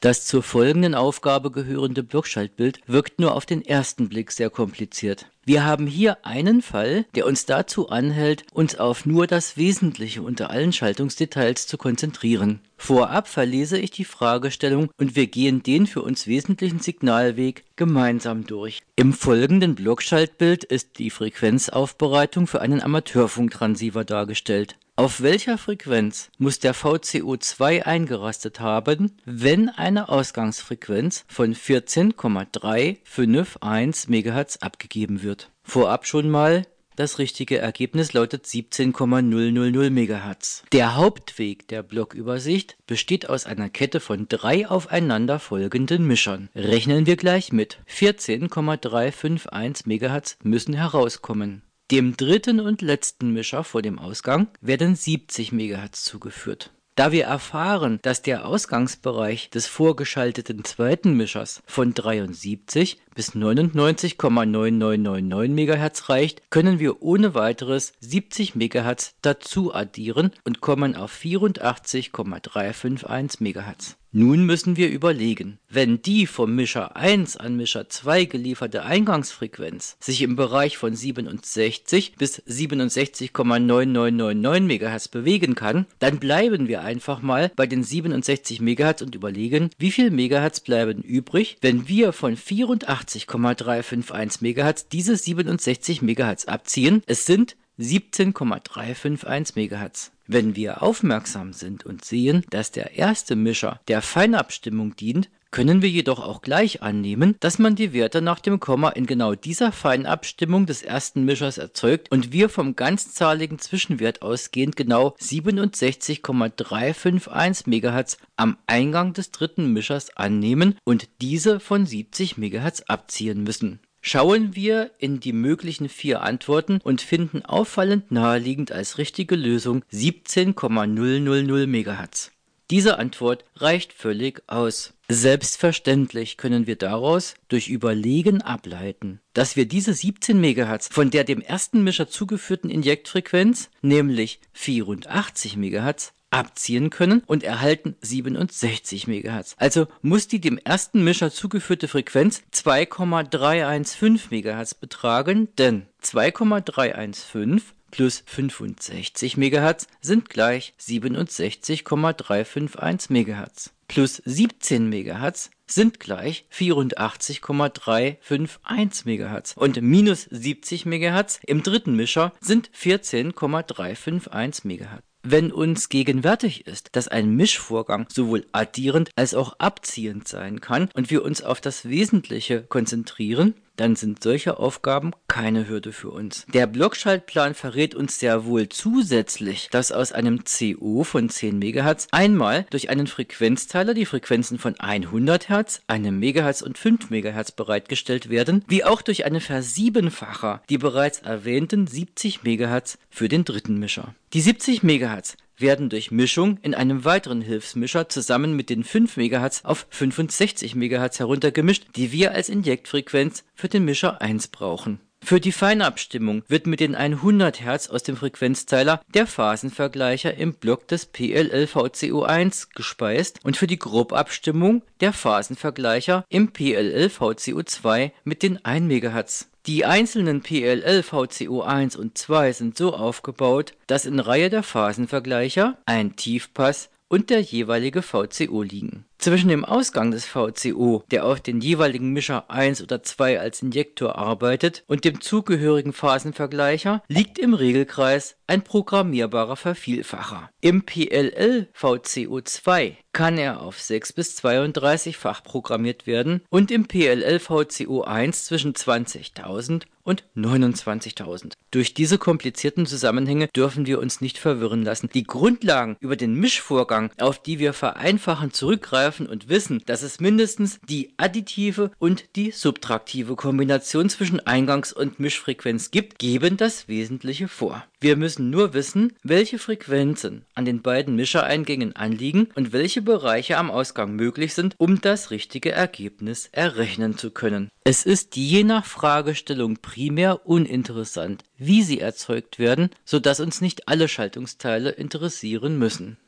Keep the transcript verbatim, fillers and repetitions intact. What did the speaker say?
Das zur folgenden Aufgabe gehörende Blockschaltbild wirkt nur auf den ersten Blick sehr kompliziert. Wir haben hier einen Fall, der uns dazu anhält, uns auf nur das Wesentliche unter allen Schaltungsdetails zu konzentrieren. Vorab verlese ich die Fragestellung und wir gehen den für uns wesentlichen Signalweg gemeinsam durch. Im folgenden Blockschaltbild ist die Frequenzaufbereitung für einen Amateurfunktransceiver dargestellt. Auf welcher Frequenz muss der V C O zwei eingerastet haben, wenn eine Ausgangsfrequenz von vierzehn Komma drei fünf eins Megahertz abgegeben wird? Vorab schon mal, das richtige Ergebnis lautet siebzehn Komma null null null Megahertz. Der Hauptweg der Blockübersicht besteht aus einer Kette von drei aufeinander folgenden Mischern. Rechnen wir gleich mit. vierzehn Komma drei fünf eins Megahertz müssen herauskommen. Dem dritten und letzten Mischer vor dem Ausgang werden siebzig Megahertz zugeführt. Da wir erfahren, dass der Ausgangsbereich des vorgeschalteten zweiten Mischers von dreiundsiebzig bis neunundneunzig Komma neun neun neun neun Megahertz reicht, können wir ohne weiteres siebzig Megahertz dazu addieren und kommen auf vierundachtzig Komma drei fünf eins Megahertz. Nun müssen wir überlegen, wenn die vom Mischer eins an Mischer zwei gelieferte Eingangsfrequenz sich im Bereich von siebenundsechzig bis siebenundsechzig Komma neun neun neun neun Megahertz bewegen kann, dann bleiben wir einfach mal bei den siebenundsechzig Megahertz und überlegen, wie viel Megahertz bleiben übrig, wenn wir von vierundachtzig Komma drei fünf eins Megahertz diese siebenundsechzig Megahertz abziehen. Es sind siebzehn Komma drei fünf eins Megahertz. Wenn wir aufmerksam sind und sehen, dass der erste Mischer der Feinabstimmung dient, können wir jedoch auch gleich annehmen, dass man die Werte nach dem Komma in genau dieser Feinabstimmung des ersten Mischers erzeugt und wir vom ganzzahligen Zwischenwert ausgehend genau siebenundsechzig Komma drei fünf eins Megahertz am Eingang des dritten Mischers annehmen und diese von siebzig Megahertz abziehen müssen. Schauen wir in die möglichen vier Antworten und finden auffallend naheliegend als richtige Lösung siebzehn Komma null null null Megahertz. Diese Antwort reicht völlig aus. Selbstverständlich können wir daraus durch Überlegen ableiten, dass wir diese siebzehn Megahertz von der dem ersten Mischer zugeführten Injektfrequenz, nämlich vierundachtzig Megahertz, abziehen können und erhalten siebenundsechzig Megahertz. Also muss die dem ersten Mischer zugeführte Frequenz zwei Komma drei eins fünf Megahertz betragen, denn zwei Komma drei eins fünf plus fünfundsechzig Megahertz sind gleich siebenundsechzig Komma drei fünf eins Megahertz. Plus siebzehn Megahertz sind gleich vierundachtzig Komma drei fünf eins Megahertz. Und minus siebzig Megahertz im dritten Mischer sind vierzehn Komma drei fünf eins Megahertz. Wenn uns gegenwärtig ist, dass ein Mischvorgang sowohl addierend als auch abziehend sein kann und wir uns auf das Wesentliche konzentrieren, dann sind solche Aufgaben keine Hürde für uns. Der Blockschaltplan verrät uns sehr wohl zusätzlich, dass aus einem C O von zehn Megahertz einmal durch einen Frequenzteiler die Frequenzen von hundert Hertz, einem Megahertz und fünf Megahertz bereitgestellt werden, wie auch durch einen Versiebenfacher die bereits erwähnten siebzig Megahertz für den dritten Mischer. Die siebzig Megahertz werden durch Mischung in einem weiteren Hilfsmischer zusammen mit den fünf Megahertz auf fünfundsechzig Megahertz heruntergemischt, die wir als Injektfrequenz für den Mischer eins brauchen. Für die Feinabstimmung wird mit den hundert Hertz aus dem Frequenzteiler der Phasenvergleicher im Block des P L L V C O eins gespeist und für die Grobabstimmung der Phasenvergleicher im P L L V C O zwei mit den ein Megahertz. Die einzelnen P L L V C O eins und zwei sind so aufgebaut, dass in Reihe der Phasenvergleicher ein Tiefpass und der jeweilige V C O liegen. Zwischen dem Ausgang des V C O, der auf den jeweiligen Mischer eins oder zwei als Injektor arbeitet, und dem zugehörigen Phasenvergleicher liegt im Regelkreis ein programmierbarer Vervielfacher. Im P L L V C O zwei kann er auf sechs bis zweiunddreißig-fach programmiert werden und im P L L V C O eins zwischen zwanzigtausend und neunundzwanzigtausend. Durch diese komplizierten Zusammenhänge dürfen wir uns nicht verwirren lassen. Die Grundlagen über den Mischvorgang, auf die wir vereinfachend zurückgreifen und wissen, dass es mindestens die additive und die subtraktive Kombination zwischen Eingangs- und Mischfrequenz gibt, geben das Wesentliche vor. Wir müssen nur wissen, welche Frequenzen an den beiden Mischereingängen anliegen und welche Bereiche am Ausgang möglich sind, um das richtige Ergebnis errechnen zu können. Es ist je nach Fragestellung primär uninteressant, wie sie erzeugt werden, sodass uns nicht alle Schaltungsteile interessieren müssen.